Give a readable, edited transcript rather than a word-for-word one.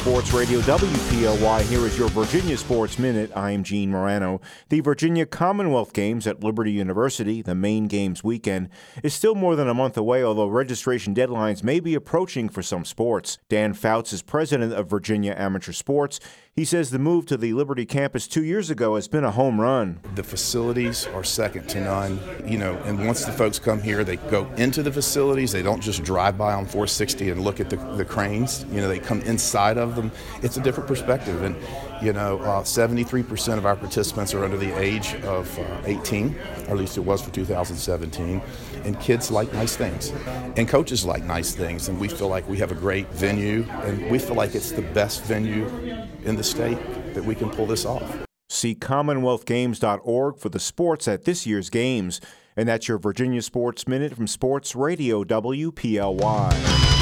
Sports Radio WPLY. Here is your Virginia Sports Minute. I'm Gene Morano. The Virginia Commonwealth Games at Liberty University, the main games weekend, is still more than a month away, although registration deadlines may be approaching for some sports. Dan Fouts is president of Virginia Amateur Sports. He says the move to the Liberty campus 2 years ago has been a home run. The facilities are second to none, and once the folks come here, they go into the facilities. They don't just drive by on 460 and look at the cranes. They come inside of them. It's a different perspective. And, 73% of our participants are under the age of 18, or at least it was for 2017. And kids like nice things. And coaches like nice things. And we feel like we have a great venue. And we feel like it's the best venue in the state that we can pull this off. See CommonwealthGames.org for the sports at this year's games. And that's your Virginia Sports Minute from Sports Radio WPLY.